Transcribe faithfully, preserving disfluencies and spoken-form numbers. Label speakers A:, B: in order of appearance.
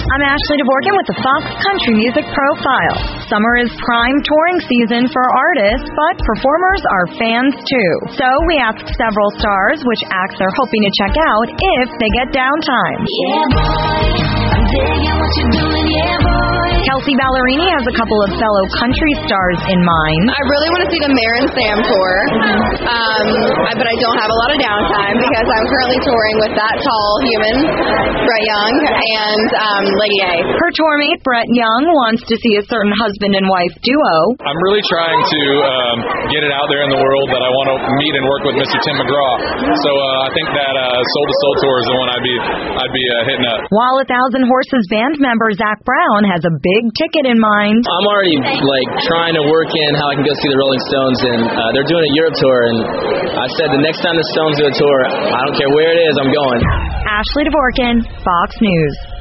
A: I'm Ashley Dvorkin with the Fox Country Music Profile. Summer is prime touring season for artists, but performers are fans too. So we asked several stars which acts they're hoping to check out if they get downtime.
B: Yeah, boy, I'm digging what you're doing, yeah, boy.
A: Kelsey Ballerini has a couple of fellow country stars in mind.
C: I really want to see the Maren Sam tour, um, but I don't have a lot of downtime because I'm currently touring with that tall human, Brett Young, and um, Lady A.
A: Her tour mate, Brett Young, wants to see a certain husband and wife duo.
D: I'm really trying to um, get it out there in the world that I want to meet and work with Mister Tim McGraw. So uh, I think that uh, Soul to Soul tour is the one I'd be I'd be uh, hitting up.
A: While a Thousand Horses band member Zach Brown has a big ticket in mind.
E: I'm already like trying to work in how I can go see the Rolling Stones, and uh, they're doing a Europe tour, and I said the next time the Stones do a tour, I don't care where it is, I'm going.
A: Ashley Dvorkin, Fox News.